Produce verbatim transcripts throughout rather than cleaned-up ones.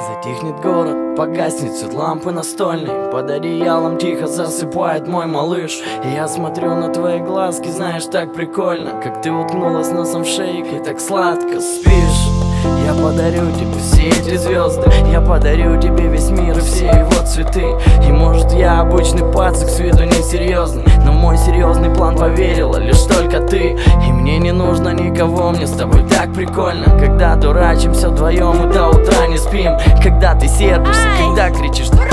Затихнет город, погаснет свет лампы настольной, под одеялом тихо засыпает мой малыш. И я смотрю на твои глазки, знаешь, так прикольно, как ты уткнулась носом в шейк и так сладко спишь. Я подарю тебе все эти звезды, я подарю тебе весь мир и все его цветы. И может я обычный пацик, с виду несерьезный, но в мой серьезный план поверила лишь только ты. И мне не нужно никого, мне с тобой так прикольно, когда дурачимся вдвоем и до утра не спим. Когда ты сердишься, когда кричишь «Дурак!»,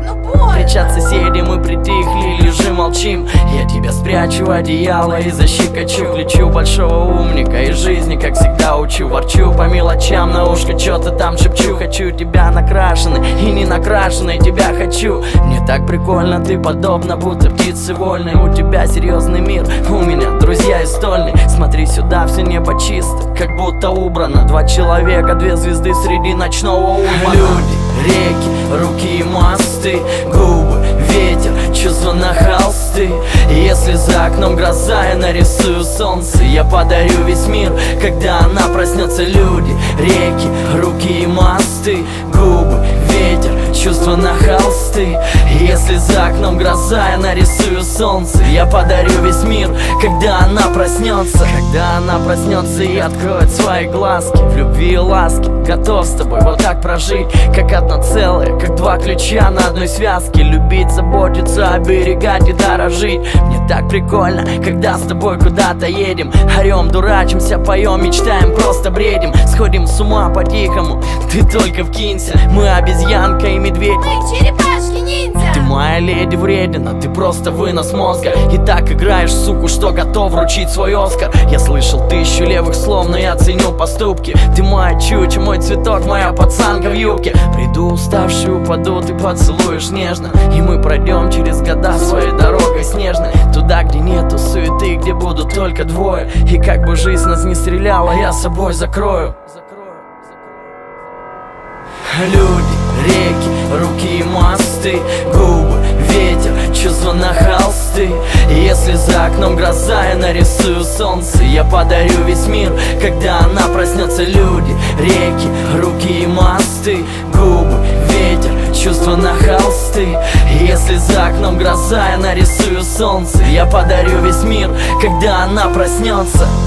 кричат соседи, мы притихли, лежим, молчим. Я тебя спрячу в одеяло и защекочу, кричу большого умника из жизни, как всегда учу. Ворчу по мелочам, на ушко что-то там шепчу. Хочу тебя накрашенной и не накрашенной, тебя хочу. Мне так прикольно, ты подобна будто птице вольной. У тебя серьезный мир, у меня друзья из стольной. Смотри сюда, все небо чисто, как будто убрано. Два человека, две звезды среди ночного ума. Люди, реки, руки и мосты, губы, ветер, чувства на холсты. Если за окном гроза, я нарисую солнце. Я подарю весь мир, когда она проснется. Люди, реки, руки и мосты, губы, ветер, чувства на холсты. Если за окном гроза, я нарисую солнце. Я подарю весь мир, когда она проснется. Когда она проснется и откроет свои глазки, в любви и ласке готов с тобой вот так прожить, как одно целое, как два ключа на одной связке. Любить, заботиться, оберегать и дорожить. Мне так прикольно, когда с тобой куда-то едем, орем, дурачимся, поем, мечтаем, просто бредим. Сходим с ума по-тихому, ты только вкинься. Мы обезьянка и медведь, мы черепашки-ниндзя. Ты моя леди вредина, ты просто вынос мозга. И так играешь, суку, что готов вручить свой Оскар. Я слышал тысячу левых слов, но я ценю поступки. Ты моя чуча, мой цветок, моя пацанка в юбке. Приду уставший, упаду, ты поцелуешь нежно, и мы пройдем через года своей дорогой снежной, туда, где нету суеты, где будут только двое. И как бы жизнь нас не стреляла, я собой закрою. Люди, реки, руки и мосты, губы, ветер, чувства на холсты. Если за окном гроза, я нарисую солнце. Я подарю весь мир, когда она проснется. Люди, реки, руки и мосты, губы, ветер, чувства на холсты. Если за окном гроза, я нарисую солнце. Я подарю весь мир, когда она проснется.